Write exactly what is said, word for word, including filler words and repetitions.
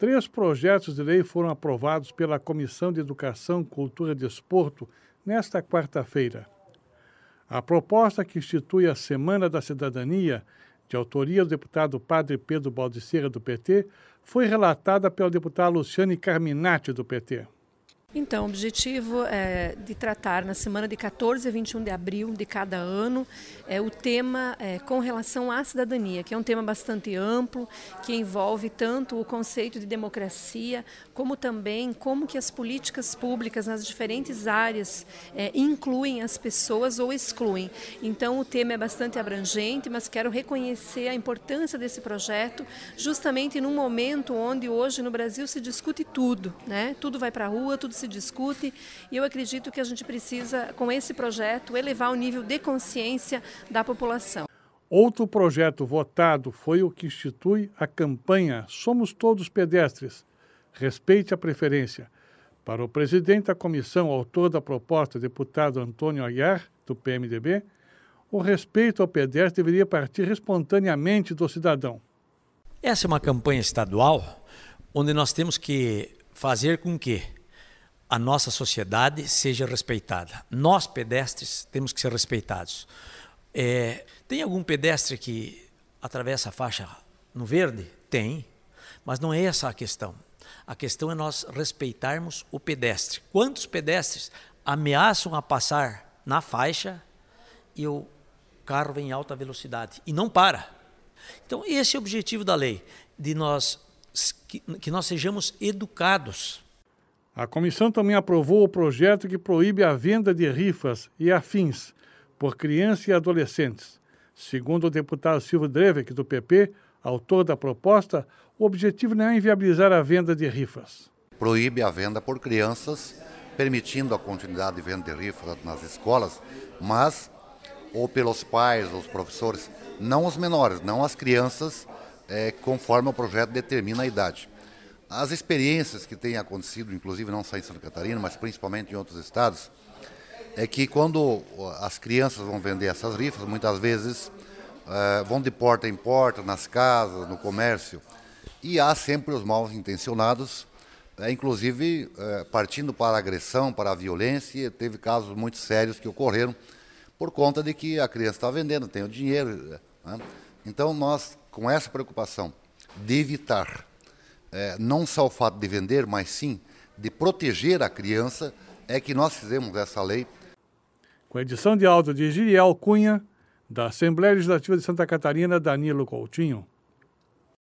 Três projetos de lei foram aprovados pela Comissão de Educação, Cultura e Desporto nesta quarta-feira. A proposta que institui a Semana da Cidadania, de autoria do deputado Padre Pedro Baldiceira, do P T, foi relatada pelo deputado Luciane Carminati, do P T. Então, o objetivo é de tratar na semana de quatorze a vinte e um de abril de cada ano é o tema é, com relação à cidadania, que é um tema bastante amplo, que envolve tanto o conceito de democracia, como também como que as políticas públicas nas diferentes áreas é, incluem as pessoas ou excluem. Então, o tema é bastante abrangente, mas quero reconhecer a importância desse projeto, justamente num momento onde hoje no Brasil se discute tudo, né? Tudo vai para a rua, tudo se se discute, e eu acredito que a gente precisa, com esse projeto, elevar o nível de consciência da população. Outro projeto votado foi o que institui a campanha Somos Todos Pedestres, Respeite a Preferência. Para o presidente da comissão, autor da proposta, deputado Antônio Aguiar, do P M D B, o respeito ao pedestre deveria partir espontaneamente do cidadão. Essa é uma campanha estadual onde nós temos que fazer com que a nossa sociedade seja respeitada. Nós, pedestres, temos que ser respeitados. É, tem algum pedestre que atravessa a faixa no verde? Tem, mas não é essa a questão. A questão é nós respeitarmos o pedestre. Quantos pedestres ameaçam a passar na faixa e o carro vem em alta velocidade e não para? Então, esse é o objetivo da lei, de nós, que, que nós sejamos educados. A comissão também aprovou o projeto que proíbe a venda de rifas e afins por crianças e adolescentes. Segundo o deputado Silvio Drevek, do P P, autor da proposta, o objetivo não é inviabilizar a venda de rifas. Proíbe a venda por crianças, permitindo a continuidade de venda de rifas nas escolas, mas ou pelos pais, os professores, não os menores, não as crianças, é, conforme o projeto determina a idade. As experiências que têm acontecido, inclusive não só em Santa Catarina, mas principalmente em outros estados, é que quando as crianças vão vender essas rifas, muitas vezes uh, vão de porta em porta, nas casas, no comércio, e há sempre os mal intencionados, uh, inclusive uh, partindo para a agressão, para a violência. Teve casos muito sérios que ocorreram por conta de que a criança está vendendo, tem o dinheiro. Né? Então nós, com essa preocupação de evitar É, não só o fato de vender, mas sim de proteger a criança, é que nós fizemos essa lei. Com a edição de áudio de Giriel Cunha, da Assembleia Legislativa de Santa Catarina, Danilo Coutinho.